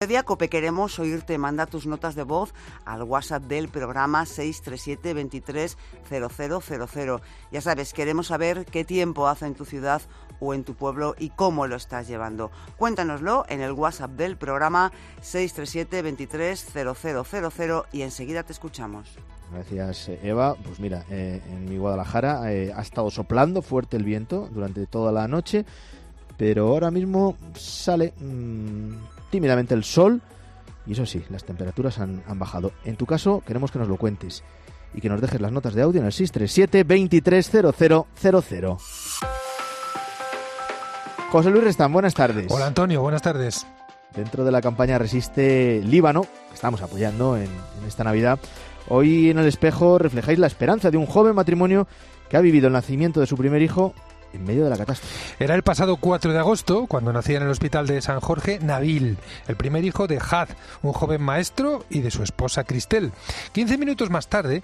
Día Cope, queremos oírte. Manda tus notas de voz al WhatsApp del programa 637 23 0000. Ya sabes, queremos saber qué tiempo hace en tu ciudad o en tu pueblo y cómo lo estás llevando. Cuéntanoslo en el WhatsApp del programa 637 23 0000 y enseguida te escuchamos. Gracias, Eva. Pues mira, en mi Guadalajara ha estado soplando fuerte el viento durante toda la noche, pero ahora mismo sale tímidamente el sol y eso sí, las temperaturas han bajado. En tu caso, queremos que nos lo cuentes y que nos dejes las notas de audio en el 637 23 0000. José Luis Restán, buenas tardes. Hola Antonio, buenas tardes. Dentro de la campaña Resiste Líbano, que estamos apoyando en esta Navidad, hoy en El Espejo reflejáis la esperanza de un joven matrimonio que ha vivido el nacimiento de su primer hijo en medio de la catástrofe. Era el pasado 4 de agosto cuando nacía en el hospital de San Jorge Nabil, el primer hijo de Had, un joven maestro, y de su esposa Cristel. 15 minutos más tarde,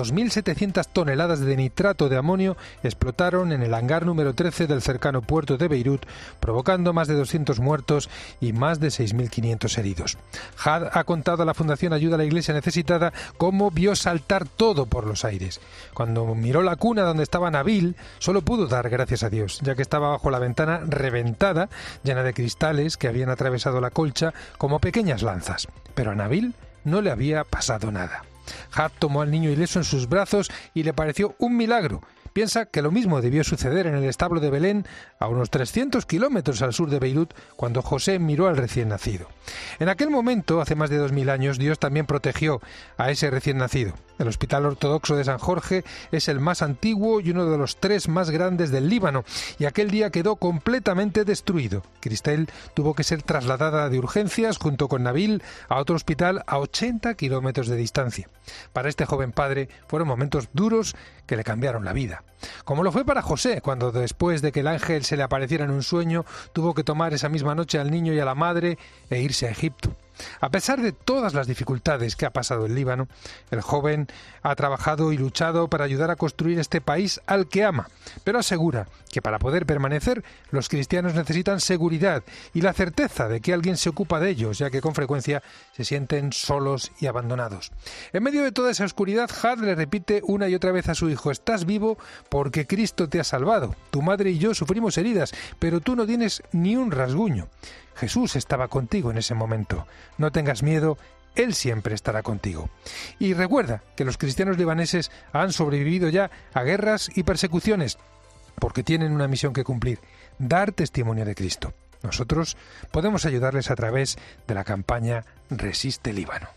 2.700 toneladas de nitrato de amonio explotaron en el hangar número 13 del cercano puerto de Beirut, provocando más de 200 muertos y más de 6.500 heridos. Had ha contado a la Fundación Ayuda a la Iglesia Necesitada cómo vio saltar todo por los aires. Cuando miró la cuna donde estaba Nabil, solo pudo dar gracias a Dios, ya que estaba bajo la ventana reventada, llena de cristales que habían atravesado la colcha como pequeñas lanzas. Pero a Nabil no le había pasado nada. Had tomó al niño ileso en sus brazos y le pareció un milagro. Piensa que lo mismo debió suceder en el establo de Belén, a unos 300 kilómetros al sur de Beirut, cuando José miró al recién nacido. En aquel momento, hace más de 2000 años, Dios también protegió a ese recién nacido. El Hospital Ortodoxo de San Jorge es el más antiguo y uno de los 3 más grandes del Líbano, y aquel día quedó completamente destruido. Cristel tuvo que ser trasladada de urgencias junto con Nabil a otro hospital a 80 kilómetros de distancia. Para este joven padre fueron momentos duros que le cambiaron la vida. Como lo fue para José, cuando después de que el ángel se le apareciera en un sueño, tuvo que tomar esa misma noche al niño y a la madre e irse a Egipto. A pesar de todas las dificultades que ha pasado el Líbano, el joven ha trabajado y luchado para ayudar a construir este país al que ama, pero asegura que para poder permanecer los cristianos necesitan seguridad y la certeza de que alguien se ocupa de ellos, ya que con frecuencia se sienten solos y abandonados. En medio de toda esa oscuridad, Had le repite una y otra vez a su hijo: estás vivo porque Cristo te ha salvado. Tu madre y yo sufrimos heridas, pero tú no tienes ni un rasguño. Jesús estaba contigo en ese momento. No tengas miedo, Él siempre estará contigo. Y recuerda que los cristianos libaneses han sobrevivido ya a guerras y persecuciones, porque tienen una misión que cumplir: dar testimonio de Cristo. Nosotros podemos ayudarles a través de la campaña Resiste Líbano.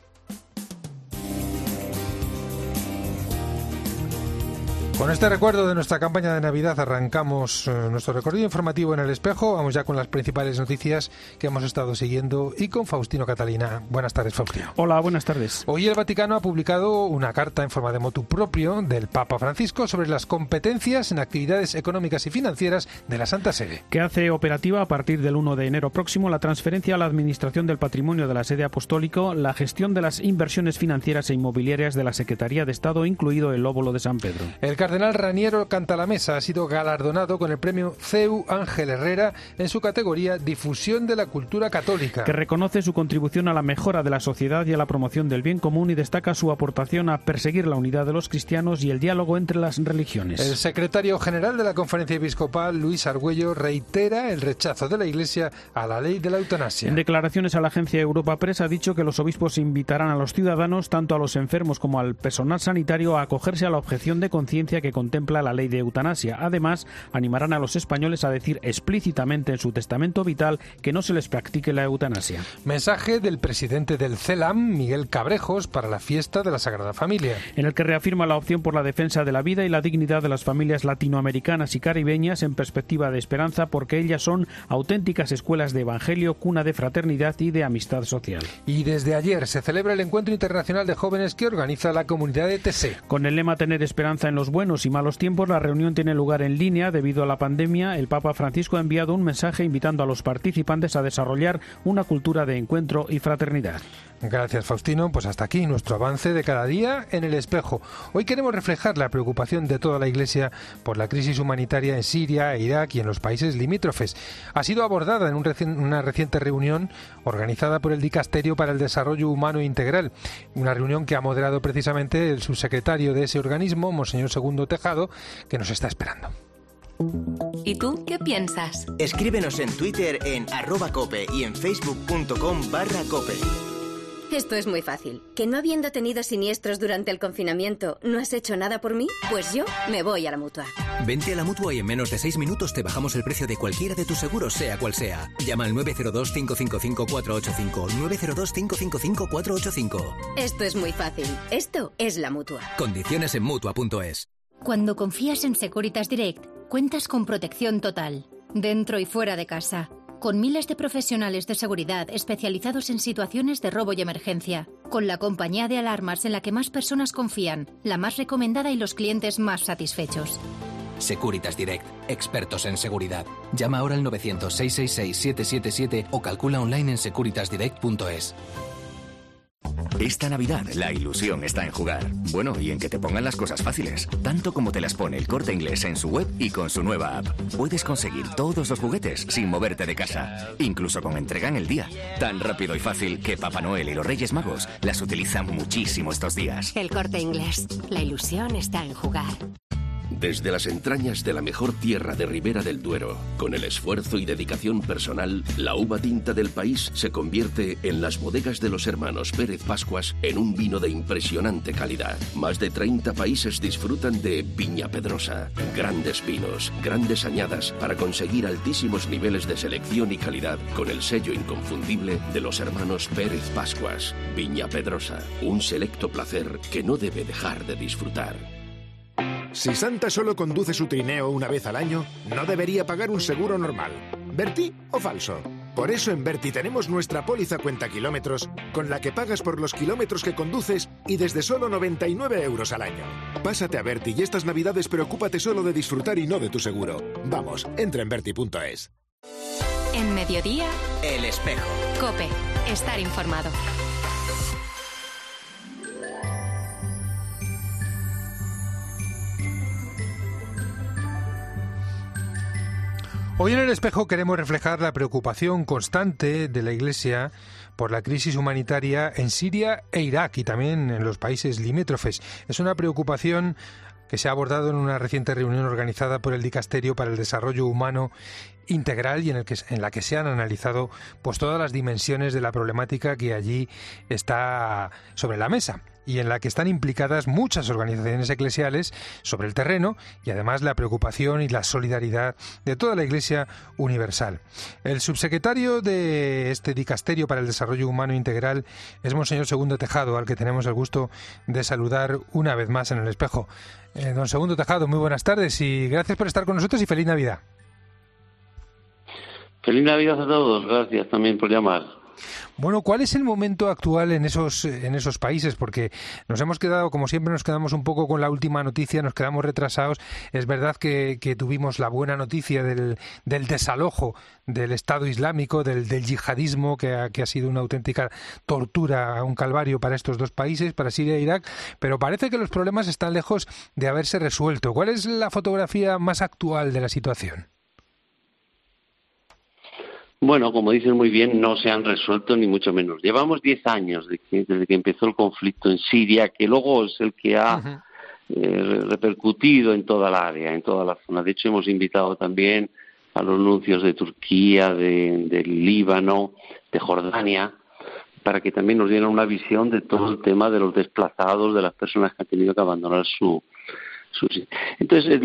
Con este recuerdo de nuestra campaña de Navidad arrancamos nuestro recorrido informativo en El Espejo. Vamos ya con las principales noticias que hemos estado siguiendo y con Faustino Catalina. Buenas tardes, Faustino. Hola, buenas tardes. Hoy el Vaticano ha publicado una carta en forma de motu propio del Papa Francisco sobre las competencias en actividades económicas y financieras de la Santa Sede, que hace operativa a partir del 1 de enero próximo la transferencia a la Administración del Patrimonio de la Sede Apostólico, la gestión de las inversiones financieras e inmobiliarias de la Secretaría de Estado, incluido el óvulo de San Pedro. El cardenal Raniero Cantalamessa ha sido galardonado con el premio CEU Ángel Herrera en su categoría Difusión de la Cultura Católica, que reconoce su contribución a la mejora de la sociedad y a la promoción del bien común y destaca su aportación a perseguir la unidad de los cristianos y el diálogo entre las religiones. El secretario general de la Conferencia Episcopal, Luis Argüello, reitera el rechazo de la Iglesia a la ley de la eutanasia. En declaraciones a la agencia Europa Press ha dicho que los obispos invitarán a los ciudadanos, tanto a los enfermos como al personal sanitario, a acogerse a la objeción de conciencia que contempla la ley de eutanasia. Además, animarán a los españoles a decir explícitamente en su testamento vital que no se les practique la eutanasia. Mensaje del presidente del CELAM, Miguel Cabrejos, para la fiesta de la Sagrada Familia, en el que reafirma la opción por la defensa de la vida y la dignidad de las familias latinoamericanas y caribeñas en perspectiva de esperanza, porque ellas son auténticas escuelas de evangelio, cuna de fraternidad y de amistad social. Y desde ayer se celebra el Encuentro Internacional de Jóvenes que organiza la comunidad de TC. Con el lema Tener esperanza en los buenos y malos tiempos, la reunión tiene lugar en línea debido a la pandemia. El Papa Francisco ha enviado un mensaje invitando a los participantes a desarrollar una cultura de encuentro y fraternidad. Gracias, Faustino. Pues hasta aquí nuestro avance de cada día en El Espejo. Hoy queremos reflejar la preocupación de toda la Iglesia por la crisis humanitaria en Siria, Irak y en los países limítrofes. Ha sido abordada en una reciente reunión organizada por el Dicasterio para el Desarrollo Humano Integral, una reunión que ha moderado precisamente el subsecretario de ese organismo, Monseñor Segundo Tejado, que nos está esperando. ¿Y tú qué piensas? Escríbenos en Twitter en @cope y en facebook.com/cope. Esto es muy fácil. ¿Que no habiendo tenido siniestros durante el confinamiento no has hecho nada por mí? Pues yo me voy a la Mutua. Vente a la Mutua y en menos de 6 minutos te bajamos el precio de cualquiera de tus seguros, sea cual sea. Llama al 902-555-485. 902-555-485. Esto es muy fácil. Esto es la Mutua. Condiciones en Mutua.es. Cuando confías en Securitas Direct, cuentas con protección total, dentro y fuera de casa, con miles de profesionales de seguridad especializados en situaciones de robo y emergencia, con la compañía de alarmas en la que más personas confían, la más recomendada y los clientes más satisfechos. Securitas Direct, expertos en seguridad. Llama ahora al 900-666-777 o calcula online en securitasdirect.es. Esta Navidad la ilusión está en jugar. Bueno, y en que te pongan las cosas fáciles, tanto como te las pone El Corte Inglés en su web y con su nueva app. Puedes conseguir todos los juguetes sin moverte de casa, incluso con entrega en el día. Tan rápido y fácil que Papá Noel y los Reyes Magos las utilizan muchísimo estos días. El Corte Inglés, la ilusión está en jugar. Desde las entrañas de la mejor tierra de Ribera del Duero, con el esfuerzo y dedicación personal, la uva tinta del país se convierte en las bodegas de los hermanos Pérez Pascuas en un vino de impresionante calidad. Más de 30 países disfrutan de Viña Pedrosa. Grandes vinos, grandes añadas para conseguir altísimos niveles de selección y calidad con el sello inconfundible de los hermanos Pérez Pascuas. Viña Pedrosa, un selecto placer que no debe dejar de disfrutar. Si Santa solo conduce su trineo una vez al año, no debería pagar un seguro normal. ¿Berti o falso? Por eso en Berti tenemos nuestra póliza cuenta kilómetros, con la que pagas por los kilómetros que conduces y desde solo 99 € al año. Pásate a Berti y estas navidades preocúpate solo de disfrutar y no de tu seguro. Vamos, entra en berti.es. En Mediodía, El Espejo. COPE. Estar informado. Hoy en El Espejo queremos reflejar la preocupación constante de la Iglesia por la crisis humanitaria en Siria e Irak y también en los países limítrofes. Es una preocupación que se ha abordado en una reciente reunión organizada por el Dicasterio para el Desarrollo Humano Integral y en la que se han analizado pues todas las dimensiones de la problemática que allí está sobre la mesa y en la que están implicadas muchas organizaciones eclesiales sobre el terreno y además la preocupación y la solidaridad de toda la Iglesia universal. El subsecretario de este Dicasterio para el Desarrollo Humano Integral es Monseñor Segundo Tejado, al que tenemos el gusto de saludar una vez más en El Espejo. Don Segundo Tejado, muy buenas tardes y gracias por estar con nosotros y feliz Navidad. Feliz Navidad a todos, gracias también por llamar. Bueno, ¿cuál es el momento actual en esos países? Porque nos hemos quedado, como siempre, nos quedamos un poco con la última noticia, nos quedamos retrasados. Es verdad que tuvimos la buena noticia del desalojo del Estado Islámico, del yihadismo, que ha sido una auténtica tortura, un calvario para estos dos países, para Siria e Irak, pero parece que los problemas están lejos de haberse resuelto. ¿Cuál es la fotografía más actual de la situación? Bueno, como dicen muy bien, no se han resuelto ni mucho menos. Llevamos 10 años desde que empezó el conflicto en Siria, que luego es el que ha repercutido en toda la área, en toda la zona. De hecho, hemos invitado también a los nuncios de Turquía, del Líbano, de Jordania, para que también nos dieran una visión de todo el tema de los desplazados, de las personas que han tenido que abandonar su Entonces,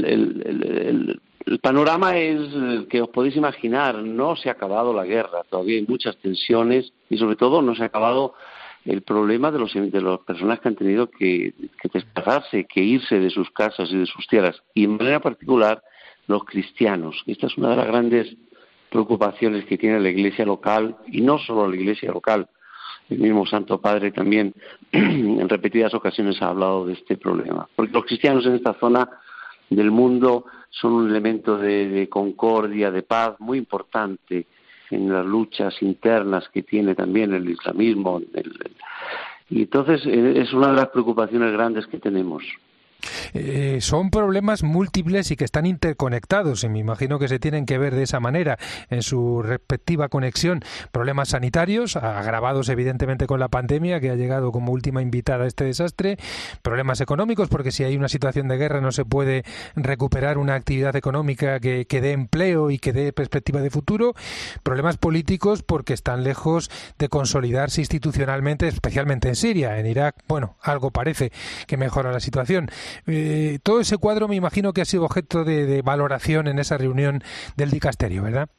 el panorama es el que os podéis imaginar. No se ha acabado la guerra, todavía hay muchas tensiones y sobre todo no se ha acabado el problema de las personas que han tenido que desplazarse, que irse de sus casas y de sus tierras, y en manera particular los cristianos. Esta es una de las grandes preocupaciones que tiene la Iglesia local, y no solo la Iglesia local. El mismo Santo Padre también en repetidas ocasiones ha hablado de este problema, porque los cristianos en esta zona del mundo son un elemento de concordia, de paz muy importante, en las luchas internas que tiene también el islamismo. Y entonces es una de las preocupaciones grandes que tenemos. Son problemas múltiples y que están interconectados, y me imagino que se tienen que ver de esa manera en su respectiva conexión. Problemas sanitarios, agravados evidentemente con la pandemia, que ha llegado como última invitada a este desastre. Problemas económicos, porque si hay una situación de guerra no se puede recuperar una actividad económica que dé empleo y que dé perspectiva de futuro. Problemas políticos, porque están lejos de consolidarse institucionalmente, especialmente en Siria. En Irak, bueno, algo parece que mejora la situación. Todo ese cuadro me imagino que ha sido objeto de valoración en esa reunión del dicasterio, ¿verdad?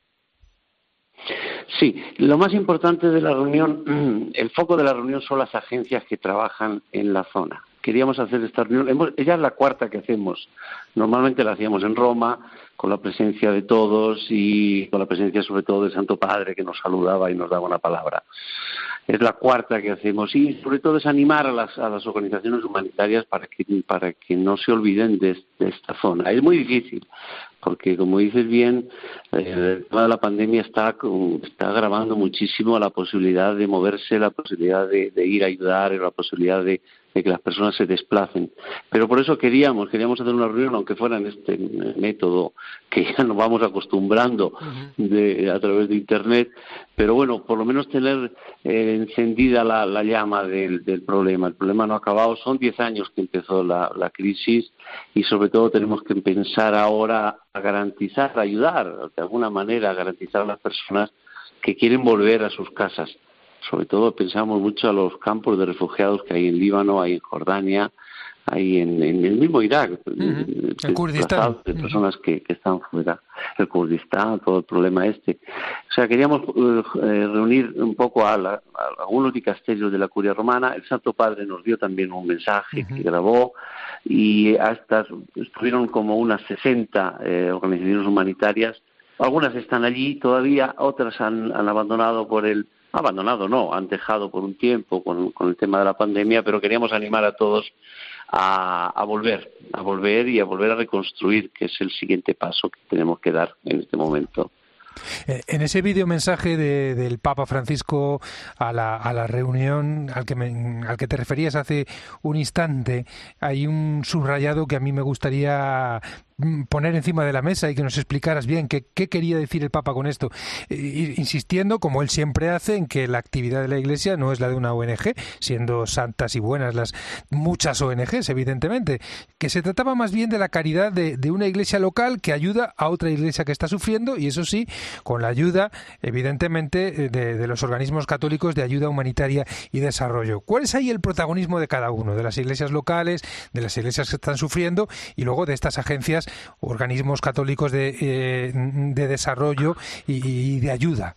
Sí, lo más importante de la reunión, el foco de la reunión son las agencias que trabajan en la zona. Queríamos hacer esta reunión, ella es la cuarta que hacemos. Normalmente la hacíamos en Roma, con la presencia de todos y con la presencia sobre todo del Santo Padre, que nos saludaba y nos daba una palabra. Es la cuarta que hacemos, y sobre todo es animar a las organizaciones humanitarias para que no se olviden de esta zona. Es muy difícil, porque como dices bien, el tema de la pandemia está agravando muchísimo la posibilidad de moverse, la posibilidad de ir a ayudar, la posibilidad de que las personas se desplacen. Pero por eso queríamos hacer una reunión, aunque fuera en este método que ya nos vamos acostumbrando a través de Internet, pero bueno, por lo menos tener encendida la llama del problema. El problema no ha acabado, son 10 años que empezó la crisis, y sobre todo tenemos que pensar ahora a garantizar, a ayudar de alguna manera a garantizar a las personas que quieren volver a sus casas. Sobre todo pensamos mucho a los campos de refugiados que hay en Líbano, hay en Jordania, hay en el mismo Irak, el Kurdistán, de personas que están fuera, el Kurdistán, todo el problema este. O sea, queríamos reunir un poco a algunos dicasterios de la Curia Romana. El Santo Padre nos dio también un mensaje que grabó, y hasta estuvieron como unas 60 organizaciones humanitarias. Algunas están allí todavía, otras han abandonado han dejado por un tiempo con el tema de la pandemia, pero queríamos animar a todos a volver y a volver a reconstruir, que es el siguiente paso que tenemos que dar en este momento. En ese vídeo mensaje del Papa Francisco a la reunión al que te referías hace un instante, hay un subrayado que a mí me gustaría poner encima de la mesa y que nos explicaras bien qué quería decir el Papa con esto, insistiendo, como él siempre hace, en que la actividad de la Iglesia no es la de una ONG, siendo santas y buenas las muchas ONGs, evidentemente, que se trataba más bien de la caridad de una iglesia local que ayuda a otra iglesia que está sufriendo, y eso sí, con la ayuda, evidentemente, de los organismos católicos de ayuda humanitaria y desarrollo. ¿Cuál es ahí el protagonismo de cada uno? De las iglesias locales, de las iglesias que están sufriendo, y luego de estas agencias, organismos católicos de desarrollo y de ayuda.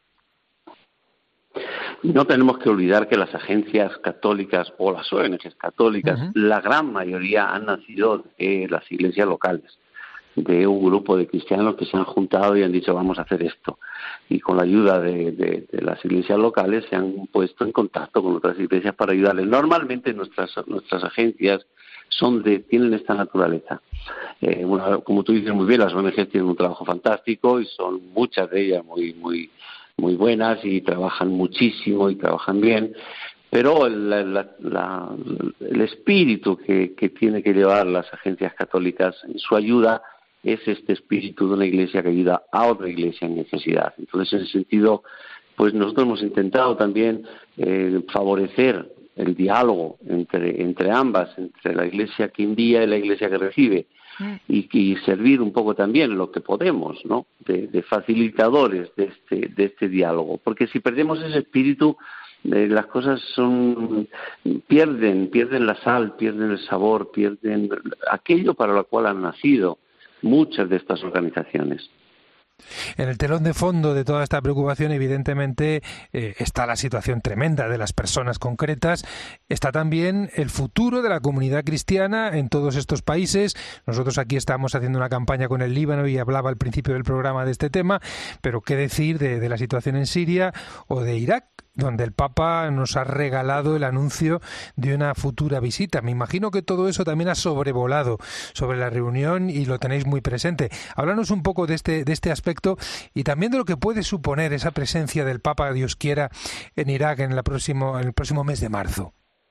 No tenemos que olvidar que las agencias católicas o las ONGs católicas, la gran mayoría han nacido de las iglesias locales, de un grupo de cristianos que se han juntado y han dicho vamos a hacer esto, y con la ayuda de las iglesias locales se han puesto en contacto con otras iglesias para ayudarles. Normalmente nuestras agencias tienen esta naturaleza. Como tú dices muy bien, las ONGs tienen un trabajo fantástico y son muchas de ellas muy buenas y trabajan muchísimo y trabajan bien, pero el espíritu que tiene que llevar las agencias católicas en su ayuda es este espíritu de una iglesia que ayuda a otra iglesia en necesidad. Entonces, en ese sentido, pues nosotros hemos intentado también favorecer el diálogo entre ambas, entre la iglesia que envía y la iglesia que recibe, y servir un poco también lo que podemos, ¿no?, de facilitadores de este diálogo, porque si perdemos ese espíritu, las cosas pierden la sal, pierden el sabor, pierden aquello para lo cual han nacido muchas de estas organizaciones. En el telón de fondo de toda esta preocupación, evidentemente, está la situación tremenda de las personas concretas. Está también el futuro de la comunidad cristiana en todos estos países. Nosotros aquí estamos haciendo una campaña con el Líbano y hablaba al principio del programa de este tema, pero qué decir de la situación en Siria o de Irak, donde el Papa nos ha regalado el anuncio de una futura visita. Me imagino que todo eso también ha sobrevolado sobre la reunión y lo tenéis muy presente. Háblanos un poco de este aspecto y también de lo que puede suponer esa presencia del Papa, Dios quiera, en Irak en el próximo mes de marzo.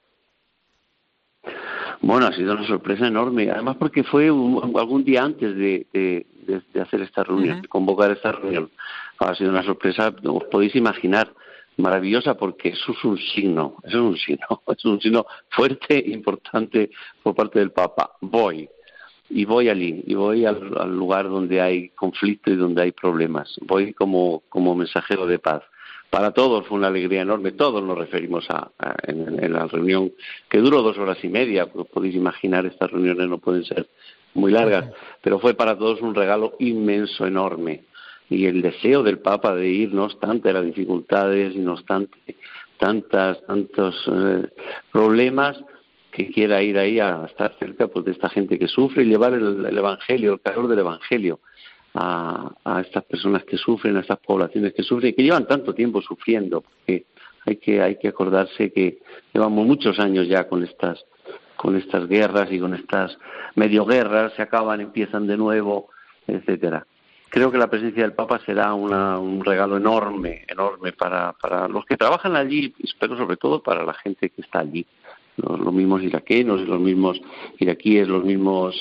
Bueno, ha sido una sorpresa enorme, además porque fue algún día antes de hacer esta reunión, de convocar esta reunión. Ha sido una sorpresa, os podéis imaginar, maravillosa, porque eso es un signo fuerte, importante por parte del Papa. Voy al lugar donde hay conflicto y donde hay problemas. Voy como mensajero de paz. Para todos fue una alegría enorme, todos nos referimos en la reunión, que duró 2 horas y media, pues podéis imaginar, estas reuniones no pueden ser muy largas, pero fue para todos un regalo inmenso, enorme, y el deseo del Papa de ir, no obstante las dificultades y no obstante tantos problemas, que quiera ir ahí a estar cerca pues de esta gente que sufre y llevar el Evangelio, el calor del Evangelio a estas personas que sufren, a estas poblaciones que sufren y que llevan tanto tiempo sufriendo, porque hay que acordarse que llevamos muchos años ya con estas guerras y con estas medio guerras, se acaban, empiezan de nuevo, etcétera. Creo que la presencia del Papa será un regalo enorme para los que trabajan allí, pero sobre todo para la gente que está allí. Los mismos iraquenos, los mismos iraquíes, los mismos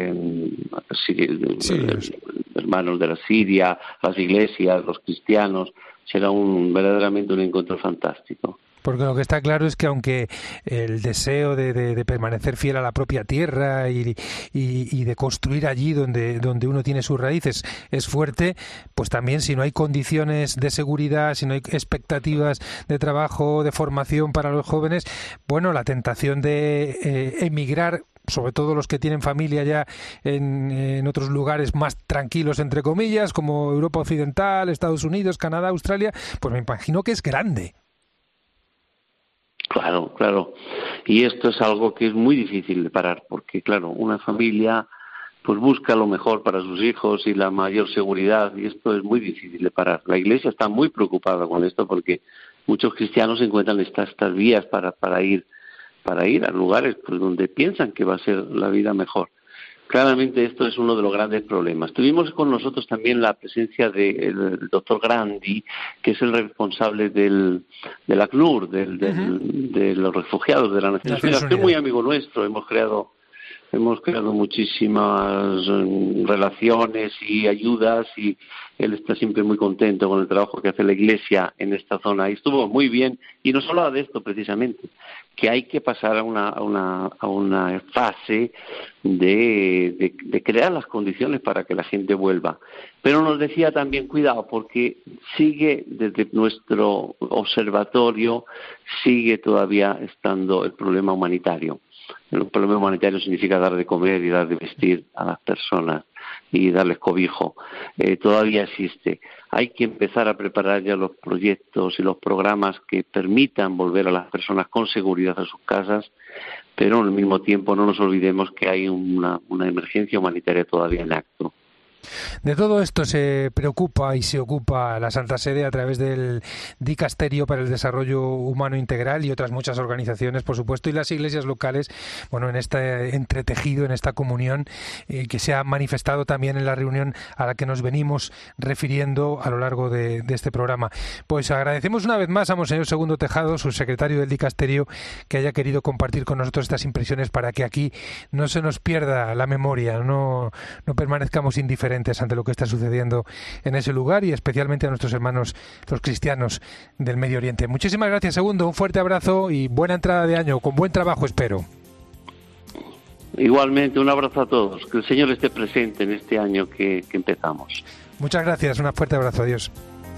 hermanos de la Siria, las iglesias, los cristianos. Será verdaderamente un encuentro fantástico. Porque lo que está claro es que aunque el deseo de permanecer fiel a la propia tierra y de construir allí donde uno tiene sus raíces es fuerte, pues también si no hay condiciones de seguridad, si no hay expectativas de trabajo, de formación para los jóvenes, bueno, la tentación de emigrar, sobre todo los que tienen familia ya en otros lugares más tranquilos, entre comillas, como Europa Occidental, Estados Unidos, Canadá, Australia, pues me imagino que es grande. Claro. Y esto es algo que es muy difícil de parar, porque, claro, una familia pues busca lo mejor para sus hijos y la mayor seguridad, y esto es muy difícil de parar. La Iglesia está muy preocupada con esto porque muchos cristianos encuentran estas vías para ir a lugares pues donde piensan que va a ser la vida mejor. Claramente esto es uno de los grandes problemas. Tuvimos con nosotros también la presencia del doctor Grandi, que es el responsable del ACNUR, de los refugiados de las Naciones Unidas, que es muy amigo nuestro. Hemos creado muchísimas relaciones y ayudas, y él está siempre muy contento con el trabajo que hace la Iglesia en esta zona. Y estuvo muy bien, y nos hablaba de esto precisamente, que hay que pasar a una fase de crear las condiciones para que la gente vuelva. Pero nos decía también, cuidado, porque sigue desde nuestro observatorio, sigue todavía estando el problema humanitario. El problema humanitario significa dar de comer y dar de vestir a las personas y darles cobijo. Todavía existe. Hay que empezar a preparar ya los proyectos y los programas que permitan volver a las personas con seguridad a sus casas, pero al mismo tiempo no nos olvidemos que hay una emergencia humanitaria todavía en acto. De todo esto se preocupa y se ocupa la Santa Sede a través del Dicasterio para el Desarrollo Humano Integral y otras muchas organizaciones, por supuesto, y las iglesias locales, bueno, en este entretejido, en esta comunión que se ha manifestado también en la reunión a la que nos venimos refiriendo a lo largo de este programa. Pues agradecemos una vez más a Monseñor Segundo Tejado, su secretario del Dicasterio, que haya querido compartir con nosotros estas impresiones para que aquí no se nos pierda la memoria, no permanezcamos indiferentes ante lo que está sucediendo en ese lugar, y especialmente a nuestros hermanos los cristianos del Medio Oriente. Muchísimas gracias, Segundo, un fuerte abrazo y buena entrada de año, con buen trabajo, espero. Igualmente, un abrazo a todos, que el Señor esté presente en este año que empezamos. Muchas gracias, un fuerte abrazo, adiós.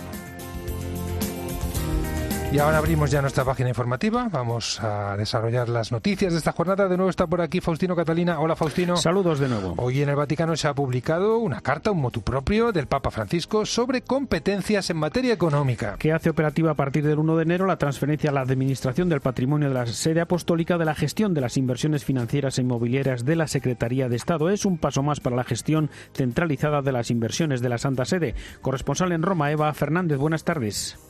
Y ahora abrimos ya nuestra página informativa. Vamos a desarrollar las noticias de esta jornada. De nuevo está por aquí Faustino Catalina. Hola, Faustino. Saludos de nuevo. Hoy en el Vaticano se ha publicado una carta, un motu propio del Papa Francisco sobre competencias en materia económica, que hace operativa a partir del 1 de enero la transferencia a la administración del patrimonio de la sede apostólica de la gestión de las inversiones financieras e inmobiliarias de la Secretaría de Estado. Es un paso más para la gestión centralizada de las inversiones de la Santa Sede. Corresponsal en Roma, Eva Fernández, buenas tardes.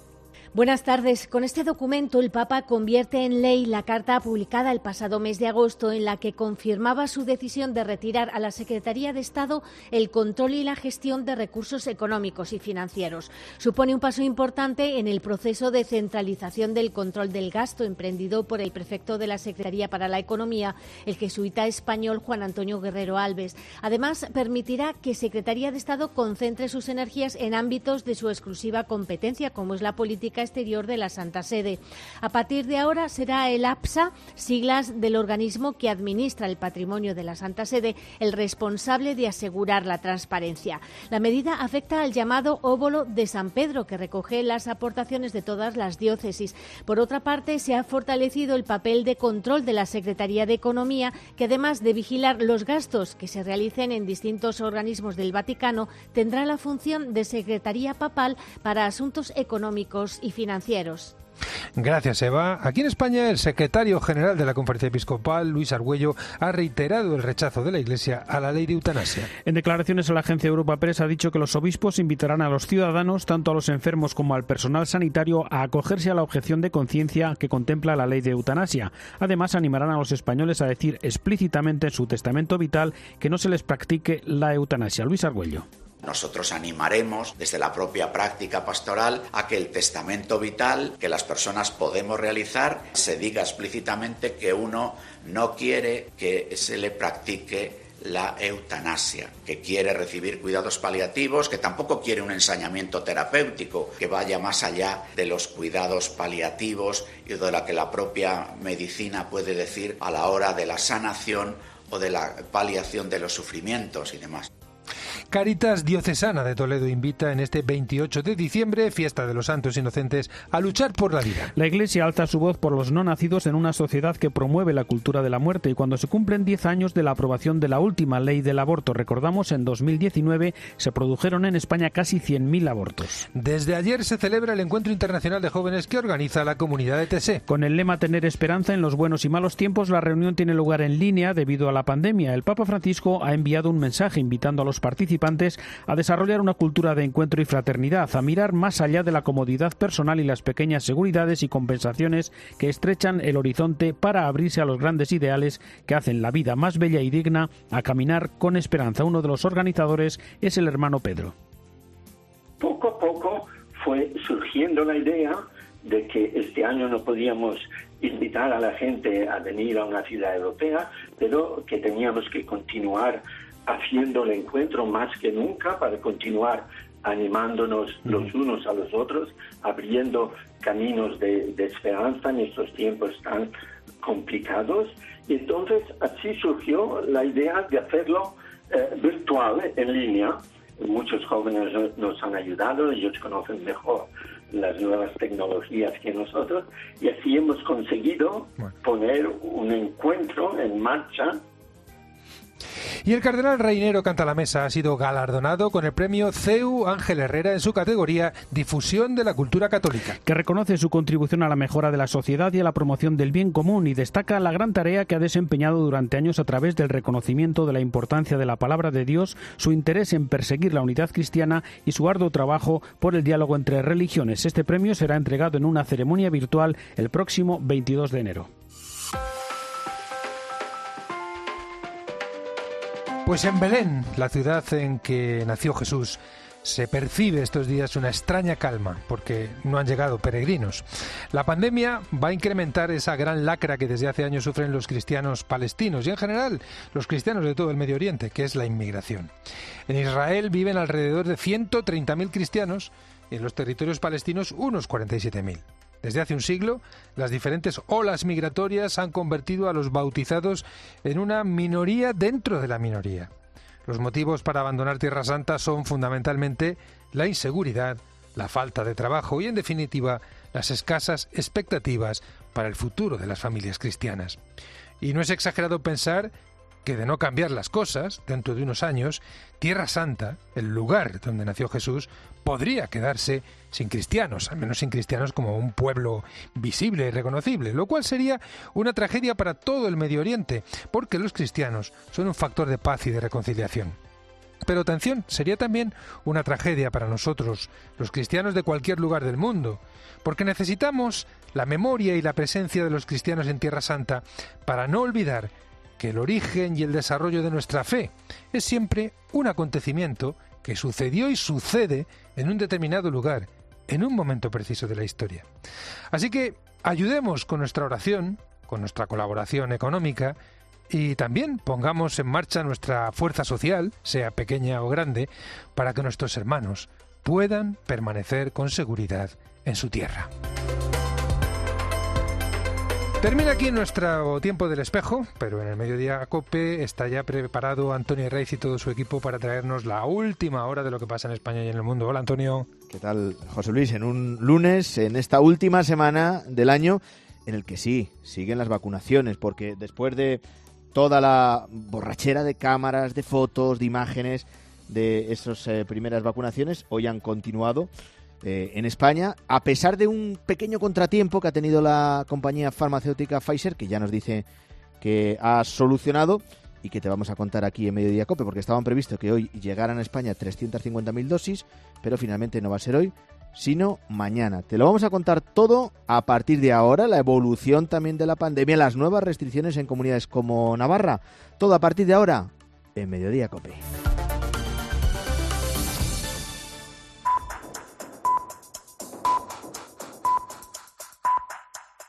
Buenas tardes. Con este documento, el Papa convierte en ley la carta publicada el pasado mes de agosto en la que confirmaba su decisión de retirar a la Secretaría de Estado el control y la gestión de recursos económicos y financieros. Supone un paso importante en el proceso de centralización del control del gasto emprendido por el prefecto de la Secretaría para la Economía, el jesuita español Juan Antonio Guerrero Alves. Además, permitirá que Secretaría de Estado concentre sus energías en ámbitos de su exclusiva competencia, como es la política exterior de la Santa Sede. A partir de ahora será el APSA, siglas del organismo que administra el patrimonio de la Santa Sede, el responsable de asegurar la transparencia. La medida afecta al llamado óbolo de San Pedro, que recoge las aportaciones de todas las diócesis. Por otra parte, se ha fortalecido el papel de control de la Secretaría de Economía, que además de vigilar los gastos que se realicen en distintos organismos del Vaticano, tendrá la función de Secretaría Papal para asuntos económicos y financieros. Gracias, Eva. Aquí en España, el secretario general de la Conferencia Episcopal, Luis Argüello, ha reiterado el rechazo de la Iglesia a la ley de eutanasia. En declaraciones a la agencia Europa Press ha dicho que los obispos invitarán a los ciudadanos, tanto a los enfermos como al personal sanitario, a acogerse a la objeción de conciencia que contempla la ley de eutanasia. Además, animarán a los españoles a decir explícitamente en su testamento vital que no se les practique la eutanasia. Luis Argüello. Nosotros animaremos desde la propia práctica pastoral a que el testamento vital que las personas podemos realizar se diga explícitamente que uno no quiere que se le practique la eutanasia, que quiere recibir cuidados paliativos, que tampoco quiere un ensañamiento terapéutico que vaya más allá de los cuidados paliativos y de lo que la propia medicina puede decir a la hora de la sanación o de la paliación de los sufrimientos y demás. Cáritas Diocesana de Toledo invita en este 28 de diciembre, fiesta de los Santos Inocentes, a luchar por la vida. La Iglesia alza su voz por los no nacidos en una sociedad que promueve la cultura de la muerte, y cuando se cumplen 10 años de la aprobación de la última ley del aborto, recordamos, en 2019 se produjeron en España casi 100.000 abortos. Desde ayer se celebra el Encuentro Internacional de Jóvenes que organiza la Comunidad de TC. Con el lema Tener esperanza en los buenos y malos tiempos, la reunión tiene lugar en línea debido a la pandemia. El Papa Francisco ha enviado un mensaje invitando a los participantes a desarrollar una cultura de encuentro y fraternidad, a mirar más allá de la comodidad personal y las pequeñas seguridades y compensaciones que estrechan el horizonte para abrirse a los grandes ideales que hacen la vida más bella y digna, a caminar con esperanza. Uno de los organizadores es el hermano Pedro. Poco a poco fue surgiendo la idea de que este año no podíamos invitar a la gente a venir a una ciudad europea, pero que teníamos que continuar haciendo el encuentro más que nunca para continuar animándonos los unos a los otros, abriendo caminos de esperanza en estos tiempos tan complicados. Y entonces así surgió la idea de hacerlo virtual, en línea. Muchos jóvenes nos han ayudado, ellos conocen mejor las nuevas tecnologías que nosotros, y así hemos conseguido poner un encuentro en marcha. Y el cardenal Reinero Cantalamessa ha sido galardonado con el premio CEU Ángel Herrera en su categoría Difusión de la Cultura Católica, que reconoce su contribución a la mejora de la sociedad y a la promoción del bien común, y destaca la gran tarea que ha desempeñado durante años a través del reconocimiento de la importancia de la palabra de Dios, su interés en perseguir la unidad cristiana y su arduo trabajo por el diálogo entre religiones. Este premio será entregado en una ceremonia virtual el próximo 22 de enero. Pues en Belén, la ciudad en que nació Jesús, se percibe estos días una extraña calma, porque no han llegado peregrinos. La pandemia va a incrementar esa gran lacra que desde hace años sufren los cristianos palestinos y en general los cristianos de todo el Medio Oriente, que es la inmigración. En Israel viven alrededor de 130.000 cristianos y en los territorios palestinos unos 47.000. Desde hace un siglo, las diferentes olas migratorias han convertido a los bautizados en una minoría dentro de la minoría. Los motivos para abandonar Tierra Santa son fundamentalmente la inseguridad, la falta de trabajo y, en definitiva, las escasas expectativas para el futuro de las familias cristianas. Y no es exagerado pensar que, de no cambiar las cosas, dentro de unos años, Tierra Santa, el lugar donde nació Jesús, podría quedarse sin cristianos, al menos sin cristianos como un pueblo visible y reconocible, lo cual sería una tragedia para todo el Medio Oriente, porque los cristianos son un factor de paz y de reconciliación. Pero atención, sería también una tragedia para nosotros, los cristianos de cualquier lugar del mundo, porque necesitamos la memoria y la presencia de los cristianos en Tierra Santa para no olvidar que el origen y el desarrollo de nuestra fe es siempre un acontecimiento que sucedió y sucede en un determinado lugar, en un momento preciso de la historia. Así que ayudemos con nuestra oración, con nuestra colaboración económica, y también pongamos en marcha nuestra fuerza social, sea pequeña o grande, para que nuestros hermanos puedan permanecer con seguridad en su tierra. Termina aquí nuestro tiempo del espejo, pero en el Mediodía COPE está ya preparado Antonio Herraiz y todo su equipo para traernos la última hora de lo que pasa en España y en el mundo. Hola, Antonio. ¿Qué tal, José Luis? En un lunes, en esta última semana del año, en el que sí, siguen las vacunaciones, porque después de toda la borrachera de cámaras, de fotos, de imágenes de esas primeras vacunaciones, hoy han continuado en España, a pesar de un pequeño contratiempo que ha tenido la compañía farmacéutica Pfizer, que ya nos dice que ha solucionado y que te vamos a contar aquí en Mediodía COPE, porque estaban previsto que hoy llegaran a España 350.000 dosis, pero finalmente no va a ser hoy, sino mañana. Te lo vamos a contar todo a partir de ahora, la evolución también de la pandemia, las nuevas restricciones en comunidades como Navarra, todo a partir de ahora en Mediodía COPE.